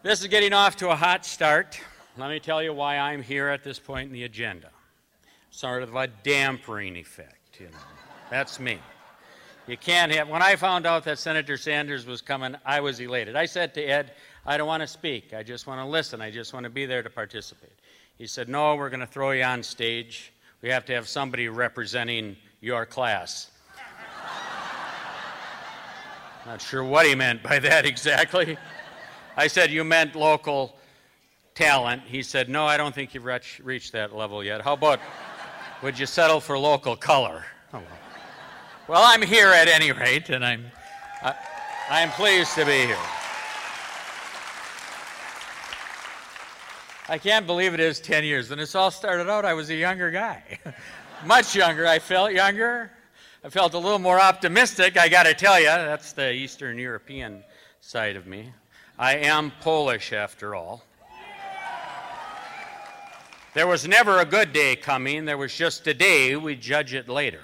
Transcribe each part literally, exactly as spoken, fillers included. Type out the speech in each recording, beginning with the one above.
This is getting off to a hot start. Let me tell you why I'm here at this point in the agenda. Sort of a dampering effect, you know. That's me. You can't have, when I found out that Senator Sanders was coming, I was elated. I said to Ed, I don't want to speak. I just want to listen. I just want to be there to participate. He said, no, we're going to throw you on stage. We have to have somebody representing your class. Not sure what he meant by that exactly. I said, you meant local talent. He said, no, I don't think you've reach, reached that level yet. How about, would you settle for local color? Oh, well. well, I'm here at any rate, and I'm, I, I'm pleased to be here. I can't believe it is ten years. When this all started out, I was a younger guy. Much younger. I felt younger. I felt a little more optimistic, I got to tell you. That's the Eastern European side of me. I am Polish, after all. There was never a good day coming. There was just a day. We judge it later.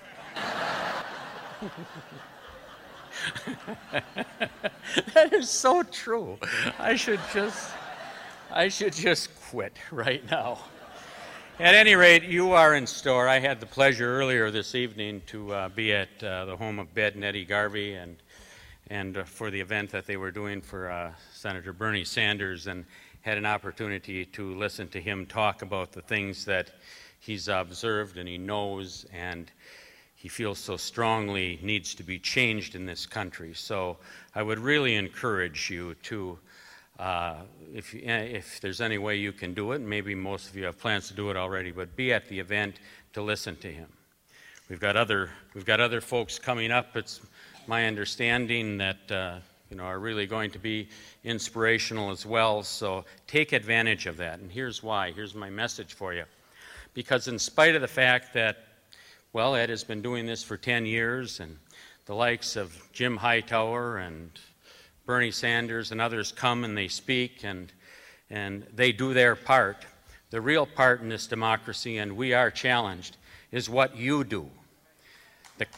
That is so true. I should just, I should just quit right now. At any rate, you are in store. I had the pleasure earlier this evening to uh, be at uh, the home of Bed and Eddie Garvey and and uh, for the event that they were doing for uh, Senator Bernie Sanders, and had an opportunity to listen to him talk about the things that he's observed and he knows and he feels so strongly needs to be changed in this country. So I would really encourage you to, uh, if, if there's any way you can do it, and maybe most of you have plans to do it already, but be at the event to listen to him. We've got other, we've got other folks coming up. It's my understanding that uh, you know, are really going to be inspirational as well, so take advantage of that. And here's why. Here's my message for you. Because in spite of the fact that, well, Ed has been doing this for ten years, and the likes of Jim Hightower and Bernie Sanders and others come and they speak and, and they do their part, the real part in this democracy, and we are challenged, is what you do. The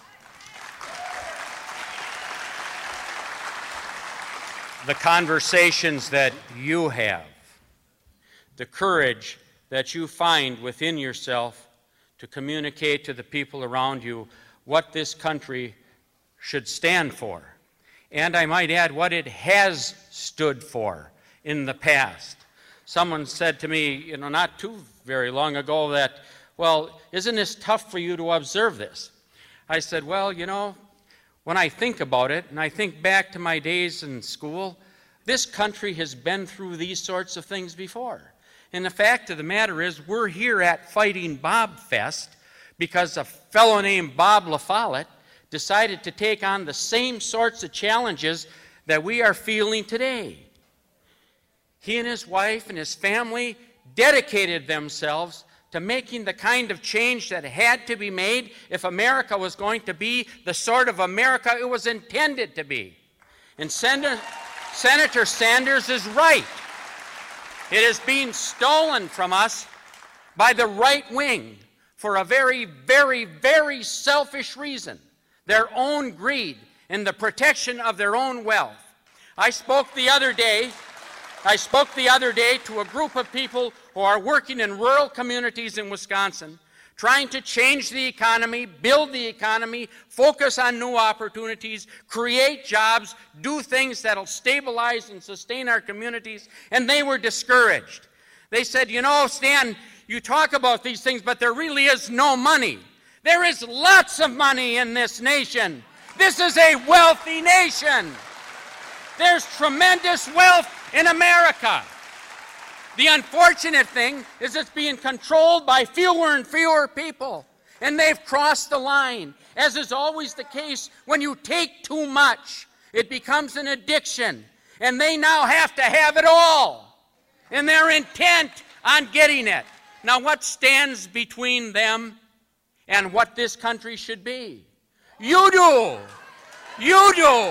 The conversations that you have, the courage that you find within yourself to communicate to the people around you what this country should stand for. And I might add, what it has stood for in the past. Someone said to me, you know, not too very long ago that, well, isn't this tough for you to observe this? I said, well, you know, when I think about it, and I think back to my days in school, this country has been through these sorts of things before. And the fact of the matter is, we're here at Fighting Bob Fest because a fellow named Bob La Follette decided to take on the same sorts of challenges that we are feeling today. He and his wife and his family dedicated themselves to making the kind of change that had to be made if America was going to be the sort of America it was intended to be. And Senator, Senator Sanders is right. It is being stolen from us by the right wing for a very, very, very selfish reason, their own greed and the protection of their own wealth. I spoke the other day I spoke the other day to a group of people who are working in rural communities in Wisconsin, trying to change the economy, build the economy, focus on new opportunities, create jobs, do things that'll stabilize and sustain our communities, and they were discouraged. They said, you know, Stan, you talk about these things, but there really is no money. There is lots of money in this nation. This is a wealthy nation. There's tremendous wealth in America. The unfortunate thing is it's being controlled by fewer and fewer people, and they've crossed the line. As is always the case, when you take too much, it becomes an addiction, and they now have to have it all, and they're intent on getting it. Now, what stands between them and what this country should be? You do. You do.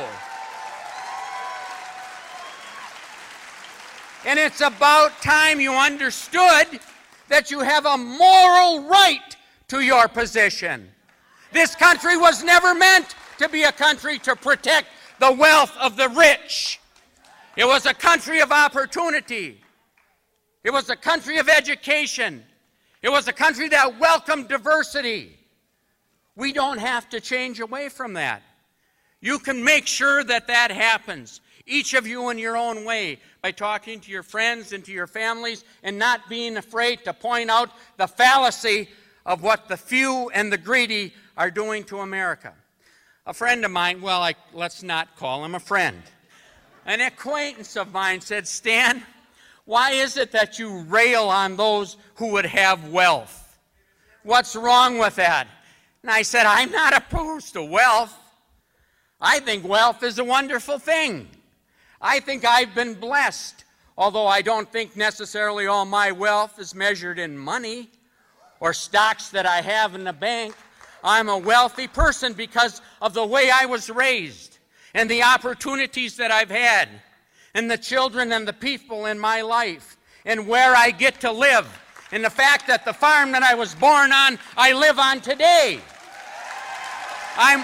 And it's about time you understood that you have a moral right to your position. This country was never meant to be a country to protect the wealth of the rich. It was a country of opportunity. It was a country of education. It was a country that welcomed diversity. We don't have to change away from that. You can make sure that that happens, each of you in your own way, by talking to your friends and to your families and not being afraid to point out the fallacy of what the few and the greedy are doing to America. A friend of mine, well, I, let's not call him a friend, an acquaintance of mine said, Stan, why is it that you rail on those who would have wealth? What's wrong with that? And I said, I'm not opposed to wealth. I think wealth is a wonderful thing. I think I've been blessed, although I don't think necessarily all my wealth is measured in money or stocks that I have in the bank. I'm a wealthy person because of the way I was raised and the opportunities that I've had and the children and the people in my life and where I get to live and the fact that the farm that I was born on, I live on today. I'm,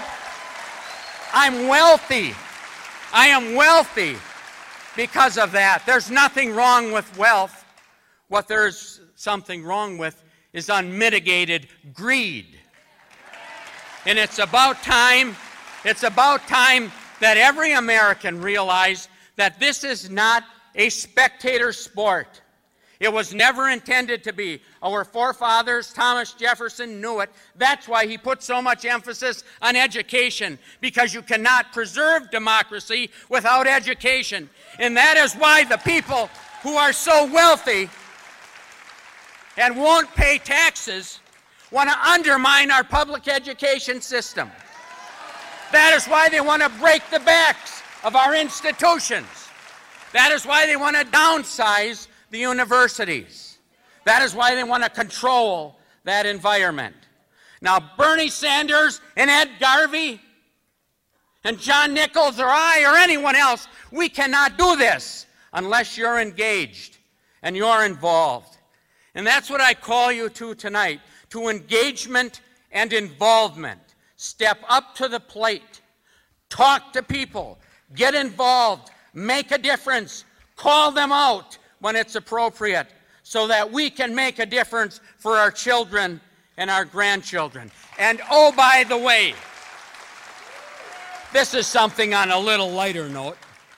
I'm wealthy. I am wealthy because of that. There's nothing wrong with wealth. What there's something wrong with is unmitigated greed. And it's about time, it's about time that every American realize that this is not a spectator sport. It was never intended to be. Our forefathers, Thomas Jefferson, knew it. That's why he put so much emphasis on education, because you cannot preserve democracy without education. And that is why the people who are so wealthy and won't pay taxes want to undermine our public education system. That is why they want to break the backs of our institutions. That is why they want to downsize the universities. That is why they want to control that environment. Now, Bernie Sanders and Ed Garvey and John Nichols or I or anyone else, we cannot do this unless you're engaged and you're involved. And that's what I call you to tonight, to engagement and involvement. Step up to the plate. Talk to people. Get involved. Make a difference. Call them out when it's appropriate so that we can make a difference for our children and our grandchildren. And oh, by the way, this is something on a little lighter note.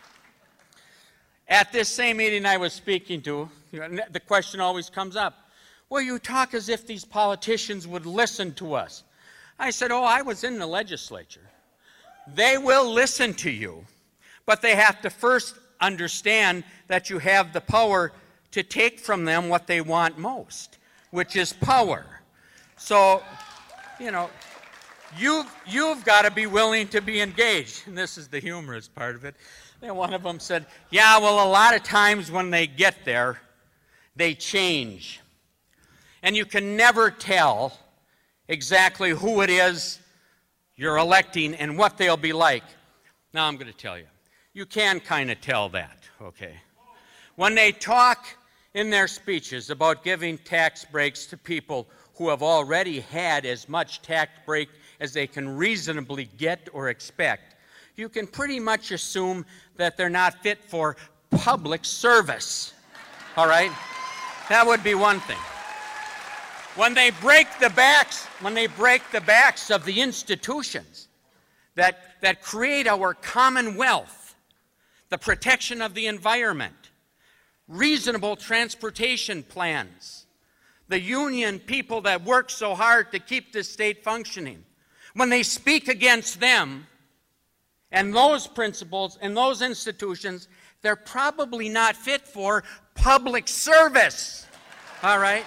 At this same meeting I was speaking to, the question always comes up, well, you talk as if these politicians would listen to us. I said, oh, I was in the legislature. They will listen to you, but they have to first understand that you have the power to take from them what they want most, which is power. So, you know, you've, you've got to be willing to be engaged. And this is the humorous part of it. And one of them said, yeah, well, a lot of times when they get there, they change. And you can never tell exactly who it is you're electing and what they'll be like. Now I'm going to tell you. You can kind of tell that, okay? When they talk in their speeches about giving tax breaks to people who have already had as much tax break as they can reasonably get or expect, you can pretty much assume that they're not fit for public service, all right? That would be one thing. When they break the backs, when they break the backs of the institutions that, that create our commonwealth, the protection of the environment, reasonable transportation plans, the union people that work so hard to keep this state functioning, when they speak against them and those principles and those institutions, they're probably not fit for public service, all right?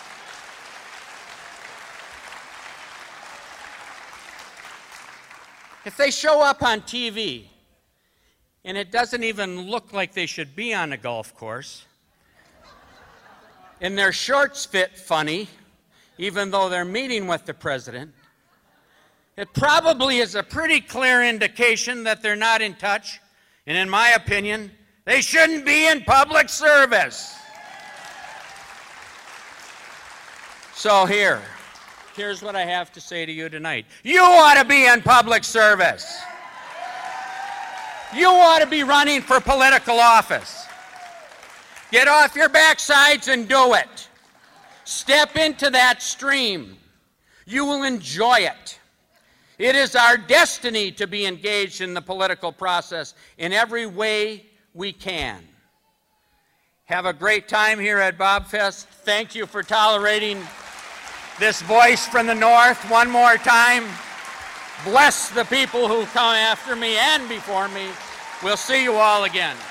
If they show up on T V and it doesn't even look like they should be on a golf course, and their shorts fit funny, even though they're meeting with the president, it probably is a pretty clear indication that they're not in touch, and in my opinion, they shouldn't be in public service. So here, here's what I have to say to you tonight. You ought to be in public service. You ought to be running for political office. Get off your backsides and do it. Step into that stream. You will enjoy it. It is our destiny to be engaged in the political process in every way we can. Have a great time here at Bobfest. Thank you for tolerating this voice from the north one more time. Bless the people who come after me and before me. We'll see you all again.